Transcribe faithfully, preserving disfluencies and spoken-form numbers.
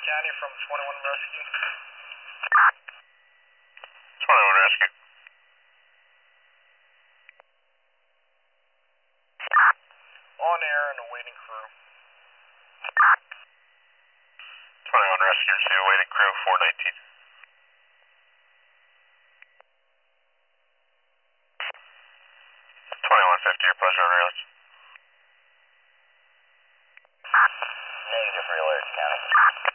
County from twenty-one Rescue. twenty-one Rescue. On air and awaiting crew. twenty-one Rescue, see awaiting crew four nineteen. twenty-one fifty, your pleasure on rails. Negative, real Air County.